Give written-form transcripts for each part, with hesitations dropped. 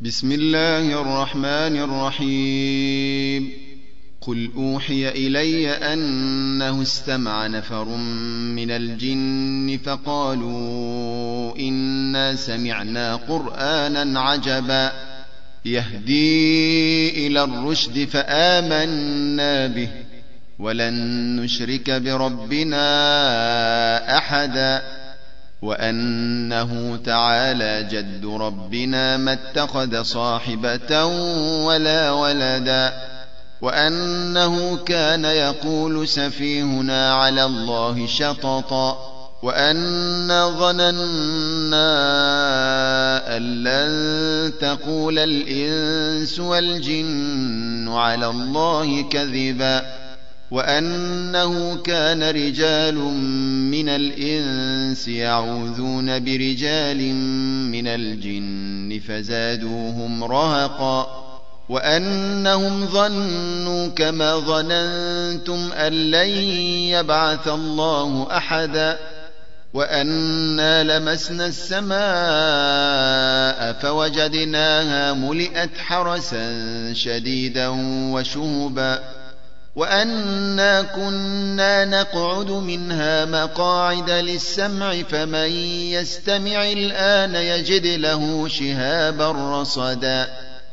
بسم الله الرحمن الرحيم. قل أوحي إلي أنه استمع نفر من الجن فقالوا إنا سمعنا قرآنا عجبا يهدي إلى الرشد فآمنا به ولن نشرك بربنا أحدا وأنه تعالى جد ربنا ما اتخذ صاحبة ولا ولدا وأنه كان يقول سفيهنا على الله شططا وأنا ظننا أن لن تقول الإنس والجن على الله كذبا وأنه كان رجال من الإنس يعوذون برجال من الجن فزادوهم رهقا وأنهم ظنوا كما ظننتم أن لن يبعث الله أحدا وأنا لمسنا السماء فوجدناها ملئت حرسا شديدا وشهبا وأنا كنا نقعد منها مقاعد للسمع فمن يستمع الآن يجد له شهابا رصدا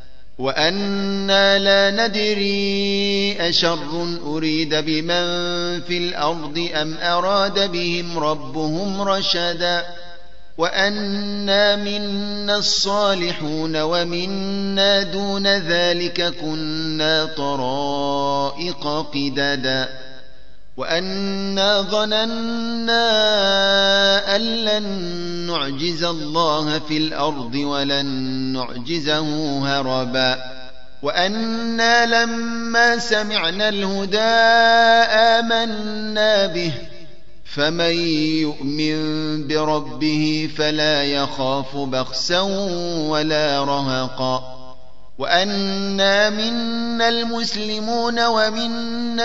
وأنا لا ندري أشر أريد بمن في الأرض أم أراد بهم ربهم رشدا وأنا منا الصالحون ومنا دون ذلك كنا طرائق قددا وأنا ظننا أن لن نعجز الله في الأرض ولن نعجزه هربا وأنا لما سمعنا الهدى آمنا به فمن يؤمن بربه فلا يخاف بخسا ولا رهقا وأنا منا المسلمون ومنا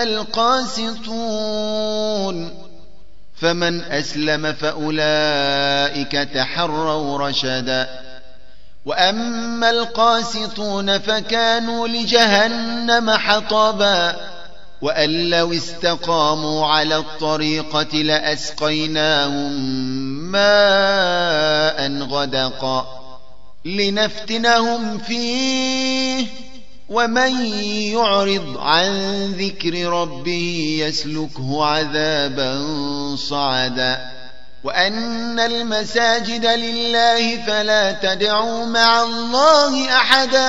القاسطون فمن أسلم فأولئك تحروا رشدا وأما القاسطون فكانوا لجهنم حطبا وأن لو استقاموا على الطريقة لأسقيناهم ماء غدقا لنفتنهم فيه ومن يعرض عن ذكر ربه يسلكه عذابا صعدا وأن المساجد لله فلا تدعوا مع الله أحدا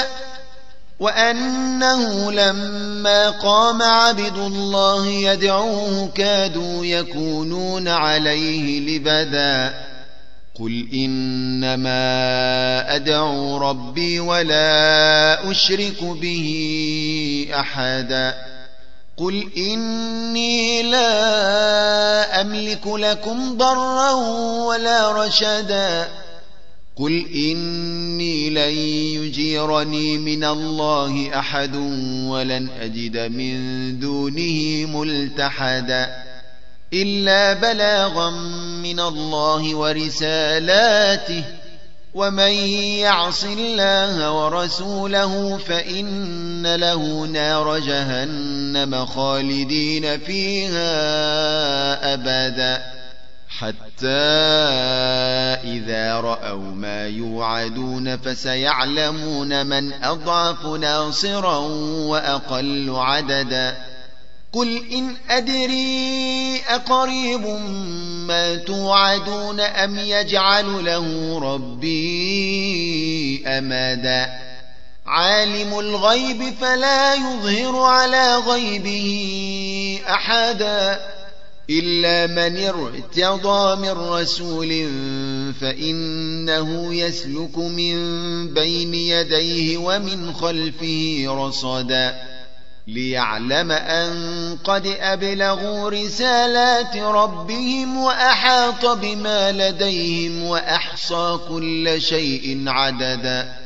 وأنه لما قام عبد الله يدعوه كادوا يكونون عليه لبدا قل إنما أدعو ربي ولا أشرك به أحدا قل إني لا أملك لكم ضرا ولا رشدا قل إني لن يجيرني من الله أحد ولن أجد من دونه ملتحدا إلا بلاغا من الله ورسالاته ومن يعص الله ورسوله فإن له نار جهنم خالدين فيها أبدا حتى إذا رأوا ما يوعدون فسيعلمون من أضعف ناصرا وأقل عددا قل إن أدري أقريب ما توعدون أم يجعل له ربي أمدا عالم الغيب فلا يظهر على غيبه أحدا إلا من ارتضى من رسول فإنه يسلك من بين يديه ومن خلفه رصدا ليعلم أن قد أبلغوا رسالات ربهم وأحاط بما لديهم وأحصى كل شيء عددا